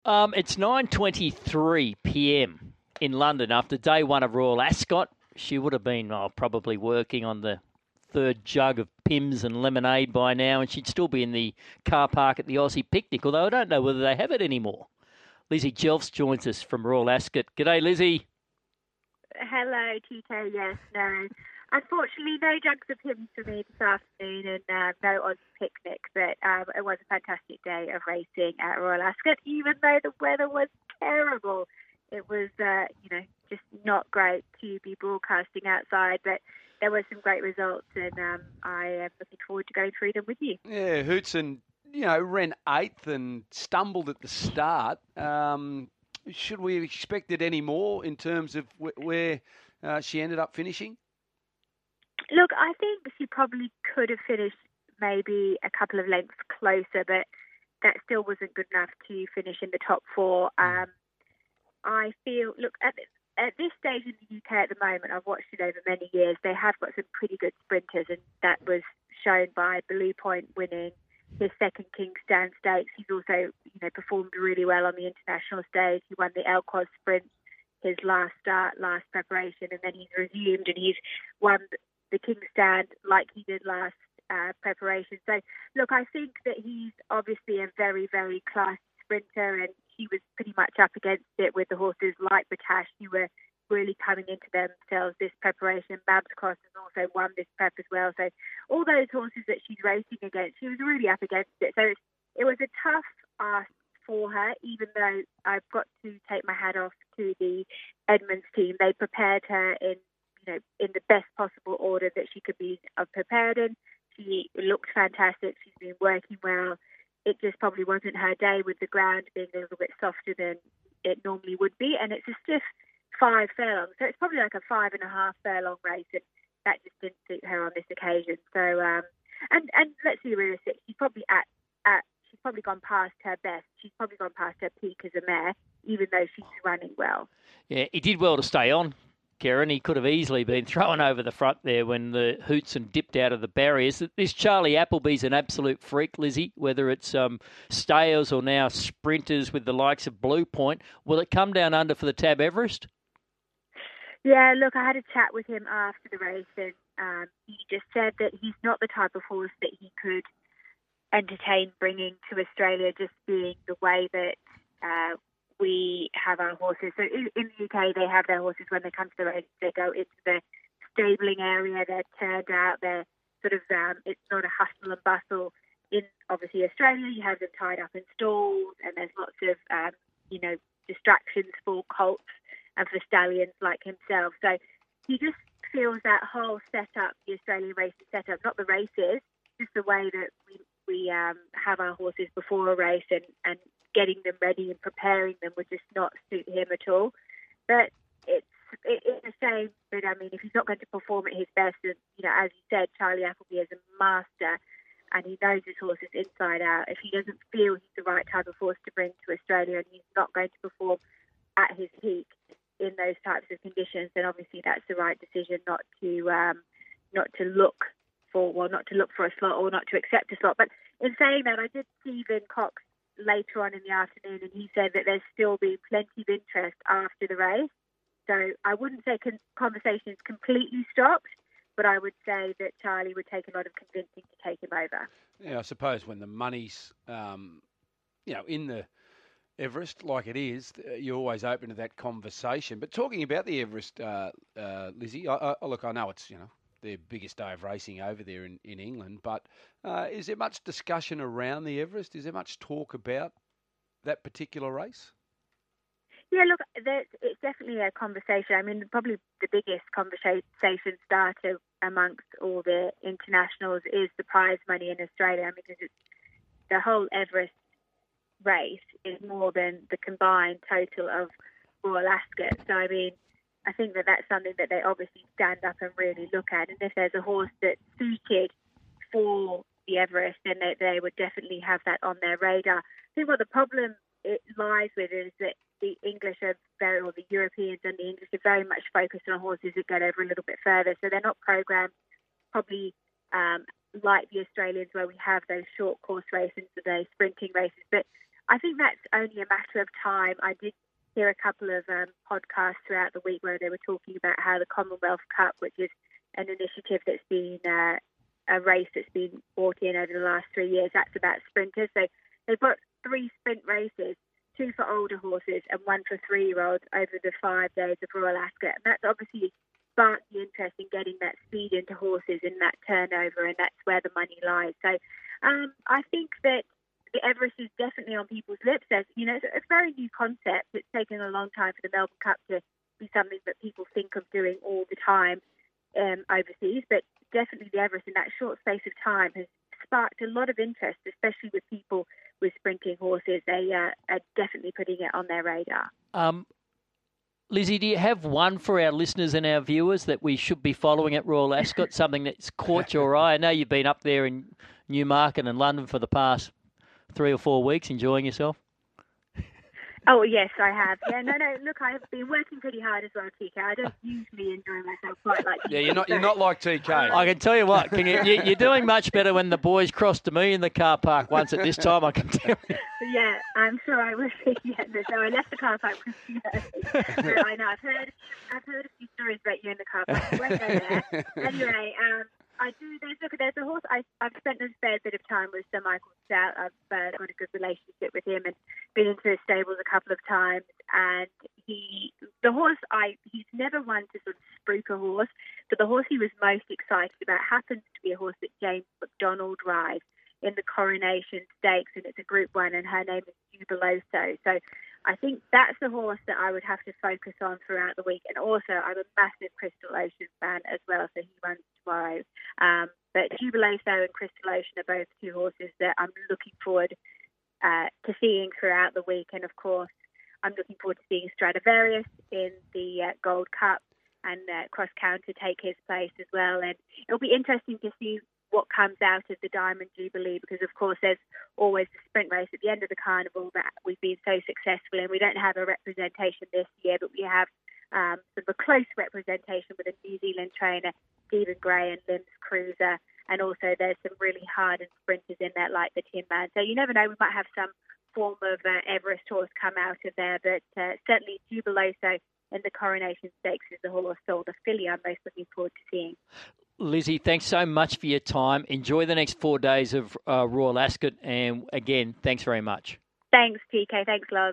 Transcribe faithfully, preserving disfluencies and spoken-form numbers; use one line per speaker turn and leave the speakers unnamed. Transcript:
Um, it's nine twenty-three p m in London after day one of Royal Ascot. She would have been oh, probably working on the third jug of Pimm's and lemonade by now, and she'd still be in the car park at the Aussie Picnic, although I don't know whether they have it anymore. Lizzie Jelfs joins us from Royal Ascot. G'day, Lizzie.
Hello, Tito. Yes, no. Unfortunately, no jugs of hymns for me this afternoon and uh, no Aussie Picnic, but um, it was a fantastic day of racing at Royal Ascot, even though the weather was terrible. It was, uh, you know, just not great to be broadcasting outside, but there were some great results, and um, I am looking forward to going through them with you.
Yeah, Hootson, you know, ran eighth and stumbled at the start. Um, should we have expected any more in terms of wh- where uh, she ended up finishing?
Look, I think she probably could have finished maybe a couple of lengths closer, but that still wasn't good enough to finish in the top four. Um, I feel, look, at, at this stage in the U K at the moment, I've watched it over many years, they have got some pretty good sprinters, and that was shown by Blue Point winning his second Kingsdown Stakes. He's also, you know, performed really well on the international stage. He won the Elcos Sprint, his last start, last preparation, and then he's resumed and he's won the Kingsdown like he did last uh, preparation. So, look, I think that he's obviously a very, very class sprinter, and he was pretty much up against it with the horses like Batash, who were really coming into themselves this preparation. Babs Cross has also won this prep as well. So all those horses that she's racing against, she was really up against it. So it was a tough ask for her, even though I've got to take my hat off to the Edmonds team. They prepared her in, you know, in the best possible order that she could be prepared in. She looked fantastic. She's been working well. It just probably wasn't her day, with the ground being a little bit softer than it normally would be. And it's a stiff five furlongs. So it's probably like a five and a half furlong race. And that just didn't suit her on this occasion. So, um, and, and let's be realistic. She's probably at, at, she's probably gone past her best. She's probably gone past her peak as a mare, even though she's running well.
Yeah, he did well to stay on, Karen. He could have easily been thrown over the front there when the Hootson dipped out of the barriers. This Charlie Appleby's an absolute freak, Lizzie, whether it's um, stayers or now sprinters with the likes of Blue Point. Will it come down under for the Tab Everest?
Yeah, look, I had a chat with him after the race, and um, he just said that he's not the type of horse that he could entertain bringing to Australia, just being the way that uh, we have our horses. So in, in the U K, they have their horses when they come to the race. They go into the stabling area. They're turned out. They're sort of um, it's not a hustle and bustle. In obviously Australia, you have them tied up in stalls, and there's lots of um, you know distractions for colts and for stallions like himself. So he just feels that whole setup, the Australian racing setup, not the races, just the way that we we um, have our horses before a race, and, and getting them ready and preparing them would just not suit him at all. But it's it, it's a shame. But I mean, if he's not going to perform at his best, and you know, as you said, Charlie Appleby is a master, and he knows his horses inside out. If he doesn't feel he's the right type of horse to bring to Australia, and he's not going to perform at his peak in those types of conditions, then obviously that's the right decision not to um, not to look for well, not to look for a slot or not to accept a slot. But in saying that, I did see Vin Cox later on in the afternoon, and he said that there's still been plenty of interest after the race. So I wouldn't say con- conversations completely stopped, but I would say that Charlie would take a lot of convincing to take him over.
Yeah, I suppose when the money's, um, you know, in the Everest like it is, you're always open to that conversation. But talking about the Everest, uh, uh, Lizzie, I, I, look, I know it's, you know, their biggest day of racing over there in, in England, but uh, is there much discussion around the Everest? Is there much talk about that particular race?
Yeah, look, it's definitely a conversation. I mean, probably the biggest conversation starter amongst all the internationals is the prize money in Australia, because it's the whole Everest race is more than the combined total of Royal Ascot. So, I mean, I think that that's something that they obviously stand up and really look at. And if there's a horse that's suited for the Everest, then they, they would definitely have that on their radar. I think what the problem it lies with is that the English are very, or the Europeans and the English are very much focused on horses that get over a little bit further. So they're not programmed probably um, like the Australians, where we have those short course races, those sprinting races. But I think that's only a matter of time. I did hear a couple of um, podcasts throughout the week where they were talking about how the Commonwealth Cup, which is an initiative that's been uh, a race that's been brought in over the last three years, that's about sprinters. So they've got three sprint races, two for older horses and one for three-year-olds over the five days of Royal Ascot. And that's obviously sparked the interest in getting that speed into horses and that turnover, and that's where the money lies. So um, I think that the Everest is definitely on people's lips. As you know, it's a very new concept. It's taken a long time for the Melbourne Cup to be something that people think of doing all the time um, overseas. But definitely the Everest in that short space of time has sparked a lot of interest, especially with people with sprinting horses. They uh, are definitely putting it on their radar. Um,
Lizzie, do you have one for our listeners and our viewers that we should be following at Royal Ascot, something that's caught your eye? I know you've been up there in Newmarket and London for the past three or four weeks, enjoying yourself?
Oh, yes, I have. Yeah, no, no, look, I've been working pretty hard as well, T K. I don't usually enjoy myself quite like you.
Yeah, you're not you're not like T K.
I can tell you what, can you, you, you're doing much better when the boys cross to me in the car park once at this time, I can tell you.
Yeah, I'm sure I will be. Yeah, so I left the car park pretty early. So I know, I've heard, I've heard a few stories about you in the car park. I won't go there. Anyway, um, I do. There's look. There's a horse. I, I've spent a fair bit of time with Sir Michael Stout. I've uh, got a good relationship with him and been into his stables a couple of times. And he, the horse, I he's never one to sort of spruik a horse, but the horse he was most excited about happens to be a horse that James McDonald rides in the Coronation Stakes, and it's a Group One, and her name is Jubiloso. So I think that's the horse that I would have to focus on throughout the week. And also, I'm a massive Crystal Ocean fan as well, so he runs tomorrow. Um, but Jubiloso and Crystal Ocean are both two horses that I'm looking forward uh, to seeing throughout the week. And of course, I'm looking forward to seeing Stradivarius in the uh, Gold Cup and uh, Cross Counter take his place as well. And it'll be interesting to see what comes out of the Diamond Jubilee, because of course there's always the sprint race at the end of the carnival that we've been so successful in. We don't have a representation this year, but we have um, sort of a close representation with a New Zealand trainer, Stephen Gray, and Limbs Cruiser, and also there's some really hardened sprinters in there like the Tin Man. So you never know, we might have some form of uh, Everest horse come out of there, but uh, certainly Jubiloso in the Coronation Stakes is the horse, or the filly I'm most looking forward to seeing.
Lizzie, thanks so much for your time. Enjoy the next four days of uh, Royal Ascot. And again, thanks very much.
Thanks, T K. Thanks, Loz.